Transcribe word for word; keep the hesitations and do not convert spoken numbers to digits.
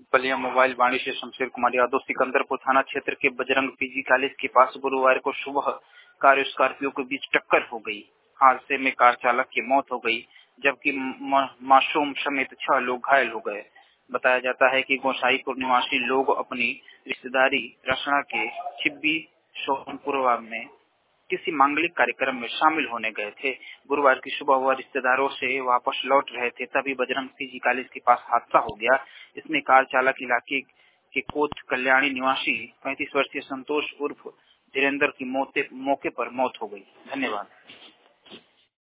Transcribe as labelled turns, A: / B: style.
A: Ballia mobile वाणी से शमशेर कुमार यादव सिकंदरपुर थाना क्षेत्र के बजरंग पीजी कॉलेज के पास गुरुवार को सुबह कार और स्कॉर्पियो के बीच टक्कर हो गई। हादसे में कार चालक की मौत हो गई, जबकि मासूम समेत छह लोग घायल हो गए। बताया जाता है कि गोसाईपुर निवासी लोग अपनी रिश्तेदारी रसना के छिब्बी सोनपुरवा में किसी मांगलिक कार्यक्रम में शामिल होने गए थे। गुरुवार की सुबह वह रिश्तेदारों से वापस लौट रहे थे, तभी बजरंग पीजी कॉलेज के पास हादसा हो गया। इसमें कार चालक इलाके के कोट कल्याणी निवासी पैंतीस वर्षीय संतोष उर्फ धीरेन्द्र की मौके मौके पर मौत हो गई। धन्यवाद।